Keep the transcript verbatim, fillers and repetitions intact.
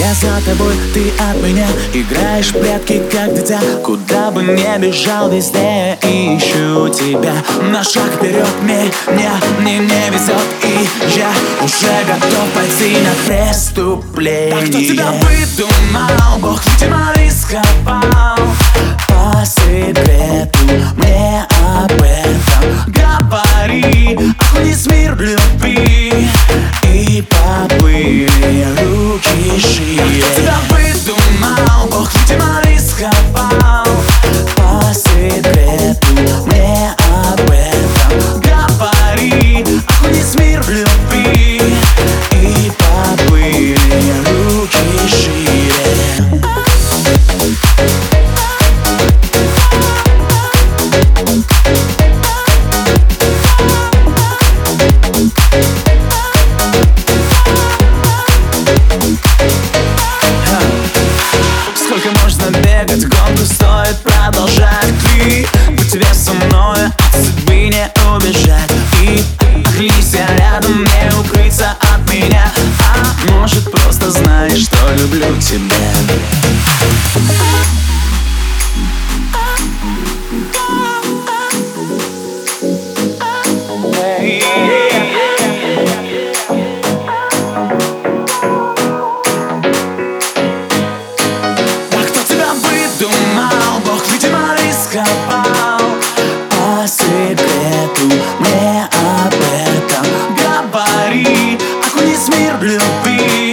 Я за тобой, ты от меня. Играешь в прятки, как дитя. Куда бы ни бежал, везде ищу тебя. На шаг вперед мне, мне, мне не везет. И я уже готов пойти на преступление. Так кто тебя выдумал? Бог, видимо, рисковал. По секрету мне об этом говори. Окунись в мир любви и поплыли руки шире. Кто тебя выдумал? Бог, видимо, рисковал. По секрету мне об этом говори. Окунись в мир любви и поплыли руки шире. Сколько можно бегать, гонку стоит продолжать. Ты, будь тебе со мной, от судьбы не убежать. И оглянись рядом, не укрыться от меня. А может, просто знаешь, что люблю тебя. По секрету мне об этом говори. Окунись в мир любви